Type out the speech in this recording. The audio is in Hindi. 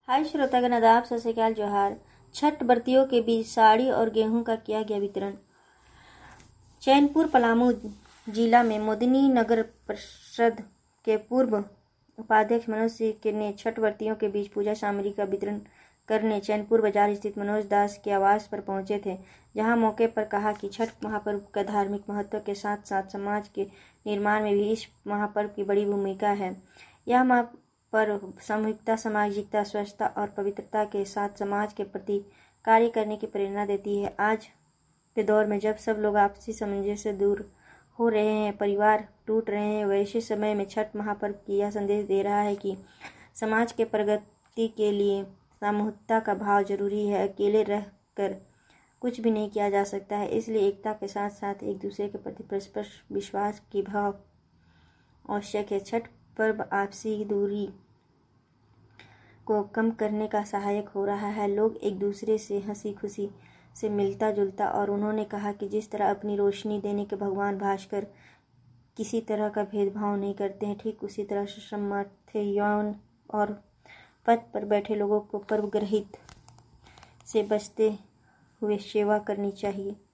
हाय श्रोतागण, आदाब, सत श्री अकाल, जोहार। छठ व्रतियों के बीच साड़ी और गेहूं का किया गया वितरण। चैनपुर पलामू जिला में मोदिनी नगर परिषद के पूर्व उपाध्यक्ष मनोज सिंह ने छठ व्रतियों के बीच पूजा सामग्री का वितरण करने चैनपुर बाजार स्थित मनोज दास के आवास पर पहुंचे थे, जहां मौके पर कहा कि छठ महापर्व का धार्मिक महत्व के साथ साथ समाज के निर्माण में भी इस महापर्व की बड़ी भूमिका है। यह महापर्व सामूहिकता, सामाजिकता, स्वच्छता और पवित्रता के साथ समाज के प्रति कार्य करने की प्रेरणा देती है। आज के दौर में जब सब लोग आपसी सामंजस्य से दूर हो रहे हैं, परिवार टूट रहे हैं, वैसे समय में छठ महापर्व की यह संदेश दे रहा है कि समाज के प्रगति के लिए सामूहिकता का भाव जरूरी है। अकेले रहकर कुछ भी नहीं किया जा सकता है, इसलिए एकता के साथ साथ एक दूसरे के प्रति परस्पर विश्वास की भाव आवश्यक है। छठ पर्व आपसी दूरी को कम करने का सहायक हो रहा है। लोग एक दूसरे से हंसी खुशी से मिलता जुलता, और उन्होंने कहा कि जिस तरह अपनी रोशनी देने के भगवान भास्कर किसी तरह का भेदभाव नहीं करते हैं, ठीक उसी तरह से सामर्थ्य, यौन और पद पर बैठे लोगों को पर्व ग्रहित से बचते हुए सेवा करनी चाहिए।